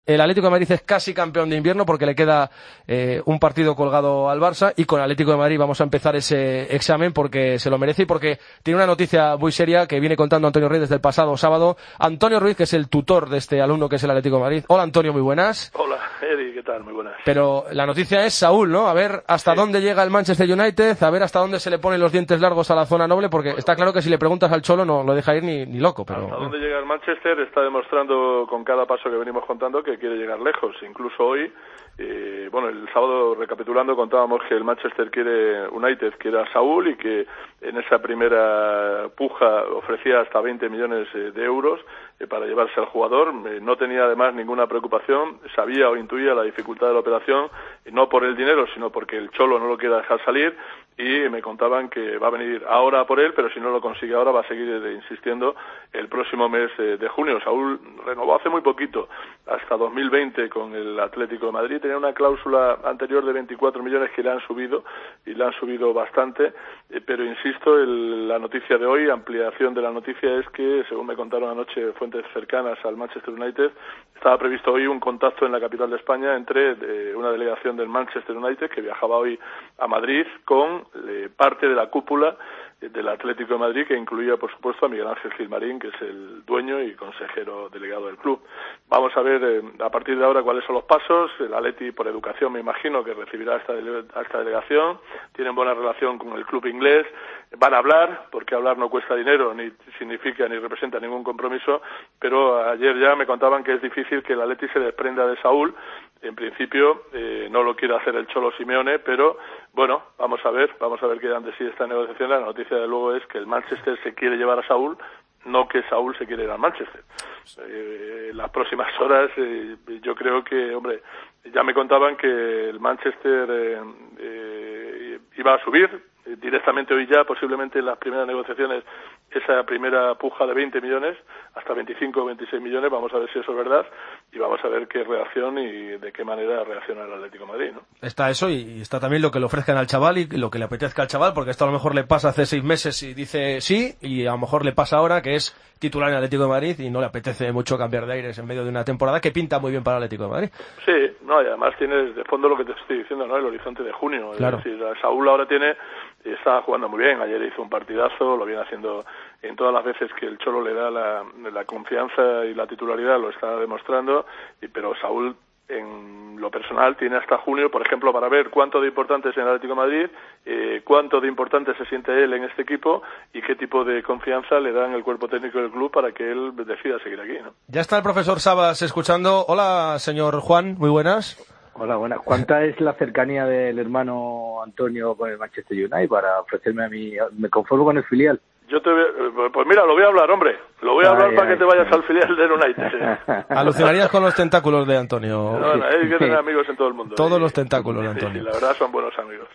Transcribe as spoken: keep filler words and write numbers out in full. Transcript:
el Atlético de Madrid es casi campeón de invierno porque le queda eh, un partido colgado al Barça, y con el Atlético de Madrid vamos a empezar ese examen porque se lo merece y porque tiene una noticia muy seria que viene contando Antonio Ruiz desde el pasado sábado. Antonio Ruiz, que es el tutor de este alumno que es el Atlético de Madrid. Hola, Antonio, muy buenas. Hola, Eri, ¿qué tal? Muy buenas. Pero la noticia es Saúl, ¿no? A ver hasta sí. dónde llega el Manchester United, a ver hasta dónde se le ponen los dientes largos a la zona noble, porque bueno, está claro que si le preguntas al Cholo no lo deja ir ni, ni loco. Pero hasta dónde llega el Manchester está demostrando con cada paso que venimos contando que quiere llegar lejos. Incluso hoy, eh, bueno, el sábado recapitulando contábamos que el Manchester quiere United, quiere a Saúl, y que en esa primera puja ofrecía hasta veinte millones de euros eh, para llevarse al jugador. Eh, no tenía además ninguna preocupación, sabía o intuía la dificultad de la operación, eh, no por el dinero, sino porque el Cholo no lo quiere dejar salir, y me contaban que va a venir ahora por él, pero si no lo consigue ahora va a seguir eh, insistiendo el próximo mes eh, de junio. Saúl renovó hace muy poquito, hasta dos mil veinte, con el Atlético de Madrid. Tenía una cláusula anterior de veinticuatro millones que le han subido, y le han subido bastante, eh, pero insisto, el, la noticia de hoy, ampliación de la noticia, es que, según me contaron anoche fuentes cercanas al Manchester United, estaba previsto hoy un contacto en la capital de España entre eh, una delegación del Manchester United que viajaba hoy a Madrid con eh, parte de la cúpula del Atlético de Madrid, que incluía, por supuesto, a Miguel Ángel Gilmarín, que es el dueño y consejero delegado del club. Vamos a ver eh, a partir de ahora cuáles son los pasos. El Atleti, por educación, me imagino que recibirá a esta, dele- a esta delegación. Tienen buena relación con el club inglés. Van a hablar, porque hablar no cuesta dinero, ni significa ni representa ningún compromiso, pero ayer ya me contaban que es difícil que el Atleti se desprenda de Saúl. En principio eh, no lo quiere hacer el Cholo Simeone, pero bueno, vamos a ver, vamos a ver qué dan de sí esta negociación. La noticia de luego es que el Manchester se quiere llevar a Saúl, no que Saúl se quiere ir al Manchester. Eh, en las próximas horas eh, yo creo que, hombre, ya me contaban que el Manchester eh, eh, iba a subir eh, directamente hoy ya, posiblemente en las primeras negociaciones, esa primera puja de veinte millones hasta veinticinco o veintiséis millones. Vamos a ver si eso es verdad y vamos a ver qué reacción y de qué manera reacciona el Atlético de Madrid, ¿no? Está eso y está también lo que le ofrezcan al chaval y lo que le apetezca al chaval, porque esto a lo mejor le pasa hace seis meses y dice sí, y a lo mejor le pasa ahora que es titular en el Atlético de Madrid y no le apetece mucho cambiar de aires en medio de una temporada que pinta muy bien para el Atlético de Madrid. Sí, no, y además tienes de fondo lo que te estoy diciendo, ¿no? El horizonte de junio. Claro. Es decir, Saúl ahora tiene, está jugando muy bien, ayer hizo un partidazo, lo viene haciendo en todas las veces que el Cholo le da la, la confianza y la titularidad, lo está demostrando, y, pero Saúl en lo personal tiene hasta junio, por ejemplo, para ver cuánto de importante es en el Atlético de Madrid, eh, cuánto de importante se siente él en este equipo y qué tipo de confianza le dan el cuerpo técnico del club para que él decida seguir aquí, ¿no? Ya está el profesor Sabas escuchando. Hola, señor Juan, muy buenas. Hola, buenas. ¿Cuánta es la cercanía del hermano Antonio con el Manchester United para ofrecerme a mí? Me conformo con el filial. Yo te voy, pues mira, lo voy a hablar, hombre. Lo voy a hablar ay, para ay, que te vayas ay. al filial del United. ¿Eh? Alucinarías con los tentáculos de Antonio. No, no, hay que tener amigos en todo el mundo. Todos ¿eh? los tentáculos de Antonio. Sí, la verdad son buenos amigos.